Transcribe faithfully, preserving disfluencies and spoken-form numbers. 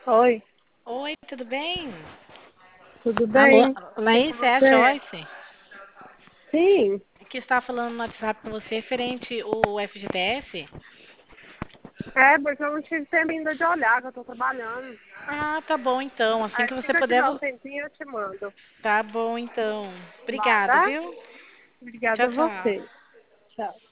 Oi, Oi, tudo bem? tudo Alô, bem? E com Laís, é a você? Joyce, Sim, que está falando no WhatsApp com você referente ao F G T S. é porque eu não tive tempo ainda de olhar, que eu tô trabalhando. Ah, tá bom então. Assim que Assim você que eu puder, tiver um vo- tempinho, eu te mando. tá bom então. Obrigado, Tá? viu? Obrigada Tchau, a tchau. você. Tchau.